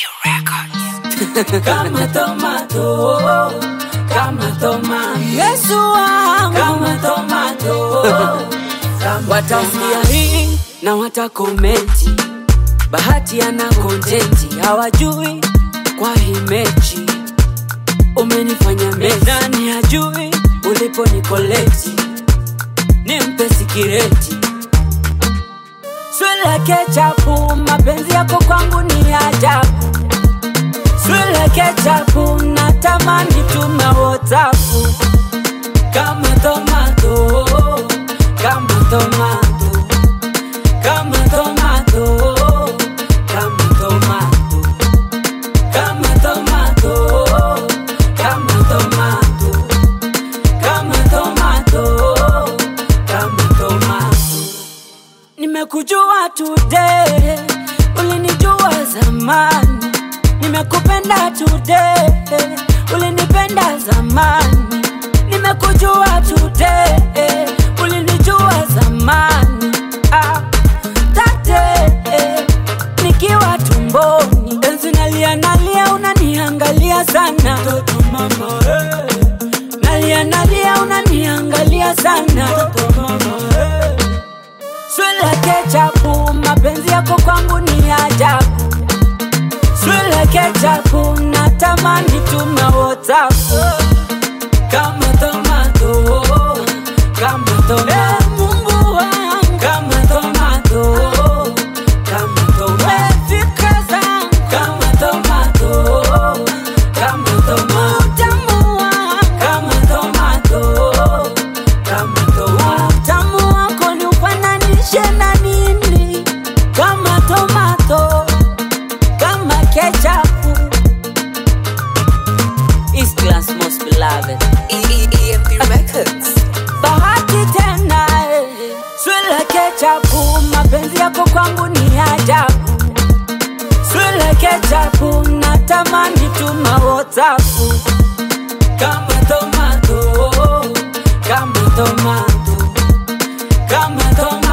Kama tomato, kama tomato, Yesu wangu kama tomato, watasikia hii na watakomenti. Bahati ana kontenti, hawajui kwa hii mechi umenifanya mezi. Nani hajui ulipo nikoleti, nimpe sikireti. Swile kechapu, mapenzi yako kwangu ni ajabu. Swile kechapu, natamani tuna WhatsApp. kama tomato, kama tomato, kama tomato, kama tomato, kama tomato, kama tomato, kama tomato, kama tomato. Nimekujua today, ulinijua zamani. Nimekupenda today, ulinipenda zamani. Nimekujua today, ulinijua zamani. Tate, nikiwa tumboni, enzi nalia unaniangalia sana. Toto mama, Nalia unaniangalia sana. toto mama, Swile kechapu, mapenzi yako kwangu ni ajabu. Swile kechapu, natamani tuna WhatsApp. kama tomato, kama tomato, Mungu wangu, kama tomato, kama tomato, fikra zangu, kama tomato, kama tomato, utamu wangu, kama tomato, kama tomato. utamu wako ni ufananishe na nini? Kama tomato, kama kechapu. East Class most beloved, EMP Records. bahati tena. Swile kechapu, mapenzi yako kwangu ni ajabu. Swile kechapu, natamani tuna WhatsApp. Kama tomato, kama tomato, kama tomato.